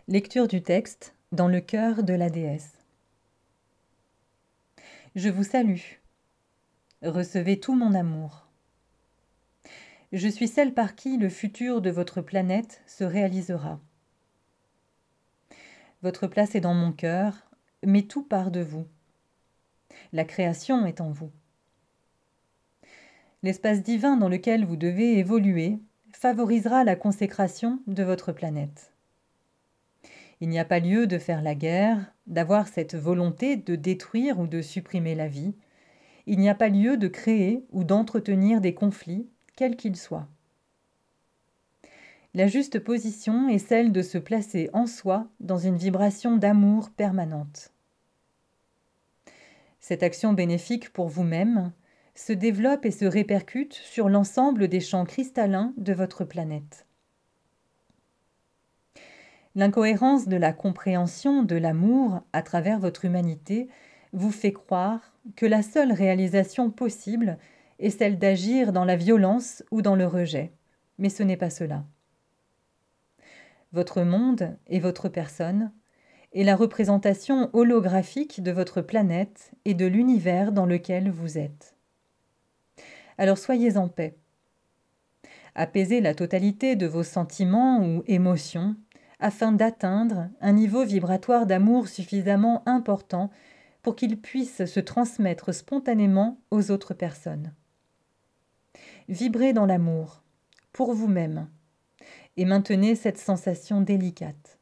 Lecture du texte dans le cœur de la déesse. Je vous salue. Recevez tout mon amour. Je suis celle par qui le futur de votre planète se réalisera. Votre place est dans mon cœur, mais tout part de vous. La création est en vous. L'espace divin dans lequel vous devez évoluer favorisera la consécration de votre planète. Il n'y a pas lieu de faire la guerre, d'avoir cette volonté de détruire ou de supprimer la vie. Il n'y a pas lieu de créer ou d'entretenir des conflits, quels qu'ils soient. La juste position est celle de se placer en soi dans une vibration d'amour permanente. Cette action bénéfique pour vous-même se développe et se répercute sur l'ensemble des champs cristallins de votre planète. L'incohérence de la compréhension de l'amour à travers votre humanité vous fait croire que la seule réalisation possible est celle d'agir dans la violence ou dans le rejet. Mais ce n'est pas cela. Votre monde et votre personne est la représentation holographique de votre planète et de l'univers dans lequel vous êtes. Alors soyez en paix. Apaisez la totalité de vos sentiments ou émotions afin d'atteindre un niveau vibratoire d'amour suffisamment important pour qu'il puisse se transmettre spontanément aux autres personnes. Vibrez dans l'amour, pour vous-même, et maintenez cette sensation délicate.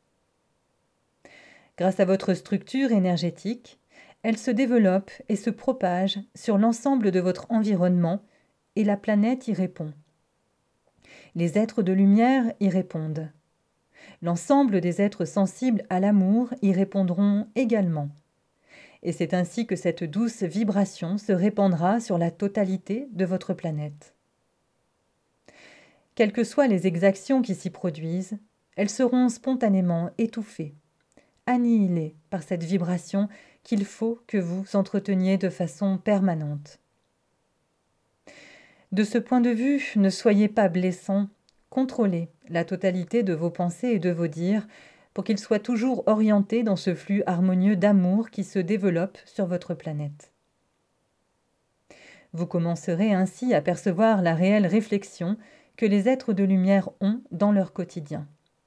Grâce à votre structure énergétique, elle se développe et se propage sur l'ensemble de votre environnement et la planète y répond. Les êtres de lumière y répondent. L'ensemble des êtres sensibles à l'amour y répondront également. Et c'est ainsi que cette douce vibration se répandra sur la totalité de votre planète. Quelles que soient les exactions qui s'y produisent, elles seront spontanément étouffées, annihilées par cette vibration qu'il faut que vous entreteniez de façon permanente. De ce point de vue, ne soyez pas blessants, contrôlez la totalité de vos pensées et de vos dires pour qu'ils soient toujours orientés dans ce flux harmonieux d'amour qui se développe sur votre planète. Vous commencerez ainsi à percevoir la réelle réflexion que les êtres de lumière ont dans leur quotidien.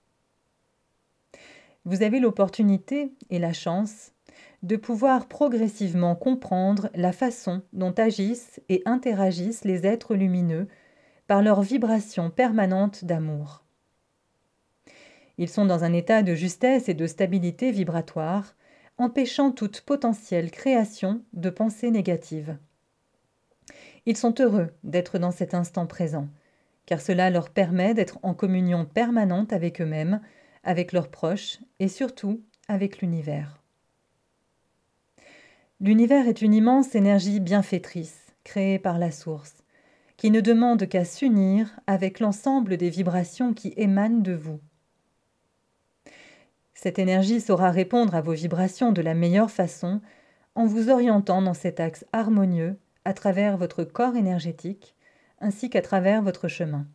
Vous avez l'opportunité et la chance de pouvoir progressivement comprendre la façon dont agissent et interagissent les êtres lumineux par leur vibration permanente d'amour. Ils sont dans un état de justesse et de stabilité vibratoire, empêchant toute potentielle création de pensées négatives. Ils sont heureux d'être dans cet instant présent, car cela leur permet d'être en communion permanente avec eux-mêmes, avec leurs proches et surtout avec l'univers. L'univers est une immense énergie bienfaitrice, créée par la source, qui ne demande qu'à s'unir avec l'ensemble des vibrations qui émanent de vous. Cette énergie saura répondre à vos vibrations de la meilleure façon en vous orientant dans cet axe harmonieux à travers votre corps énergétique ainsi qu'à travers votre chemin.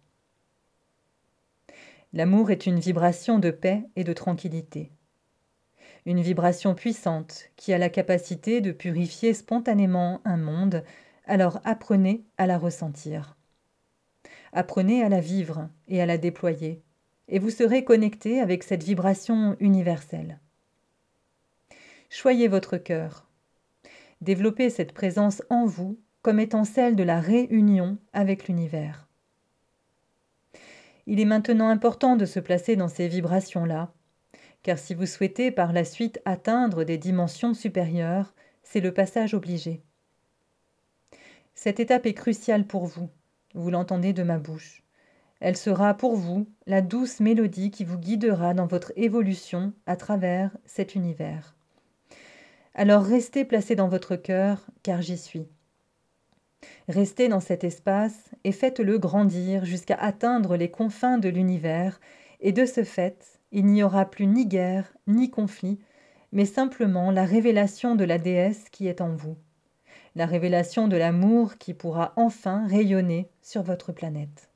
L'amour est une vibration de paix et de tranquillité. Une vibration puissante qui a la capacité de purifier spontanément un monde, alors apprenez à la ressentir. Apprenez à la vivre et à la déployer, et vous serez connecté avec cette vibration universelle. Choyez votre cœur. Développez cette présence en vous comme étant celle de la réunion avec l'univers. Il est maintenant important de se placer dans ces vibrations-là, car si vous souhaitez par la suite atteindre des dimensions supérieures, c'est le passage obligé. Cette étape est cruciale pour vous, vous l'entendez de ma bouche. Elle sera pour vous la douce mélodie qui vous guidera dans votre évolution à travers cet univers. Alors restez placé dans votre cœur, car j'y suis. Restez dans cet espace et faites-le grandir jusqu'à atteindre les confins de l'univers, et de ce fait, il n'y aura plus ni guerre, ni conflit, mais simplement la révélation de la déesse qui est en vous, la révélation de l'amour qui pourra enfin rayonner sur votre planète.